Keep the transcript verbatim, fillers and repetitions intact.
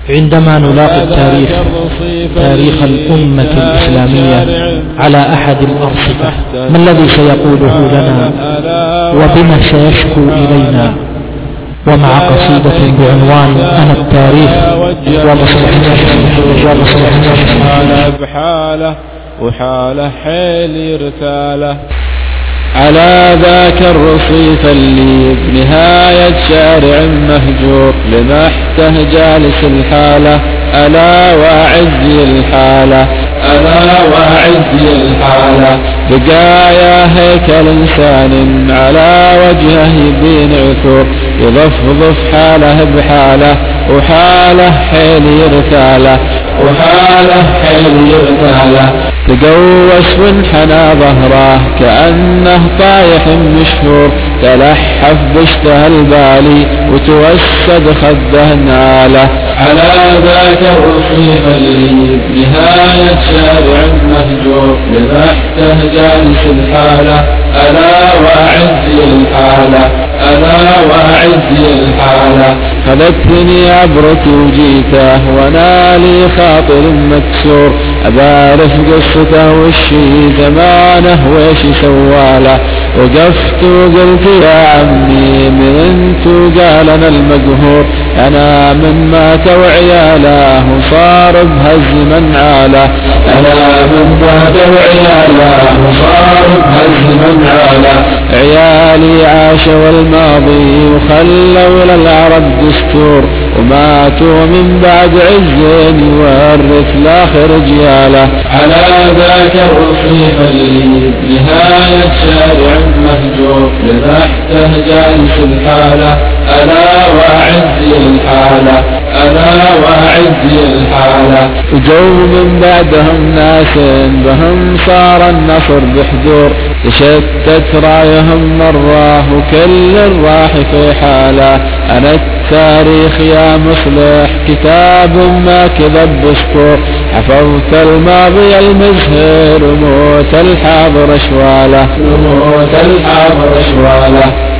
عندما نلاقي التاريخ تاريخ الأمة الإسلامية على أحد الأرصفة، ما الذي سيقوله لنا وبما سيشكو إلينا؟ ومع قصيدة بعنوان أنا التاريخ وحاله بحاله وحاله حيل يرتاله على ذاك الرصيف اللي بنهاية شارع مهجور لمحته جالس الحالة ألا وعزي الحالة ألا وعزي الحالة بقايا هيكل إنسان على وجهه يبين عثور يضفضف حاله بحاله وحاله حيل يرتاله وحاله حيل يرتاله تقوس وانحنى ظهره كأنه طايح مشهور تلحف بشته البالي وتوسد خده ناله على ذاك الرصيف اللي بنهاية شارع مهجور لمحته جالس الحالة ألا وعزي الحالة ألا وعزي الحالة خذتني عبرتي وجيته وانا لي خاطر مكسور أبارف قصته والشي زمانه ويش سواله وقفت وقلت يا عمي من انت قال انا المقهور انا من مات وعياله وصار بهز من عاله انا من مات وعياله وصار بهز من عاله عيالي عاشوا الماضي وخلوا للعرب دستور وماتوا من بعد عز يورث لاخر جياله على ذاك الرصيف اللي بنهاية شارع مهجور لمحته جالس الحالة ألا وعزي الحالة ألا وعزي الحالة جو من بعدهم ناس بهم صار النصر بحضور تشتت رايهم مرة وكل راح في حالة أنا التاريخ يا مصلح كتاب ما كذب بسطور حفظت الماضي المزهر وموت الحاضر شواله وموت الحاضر شواله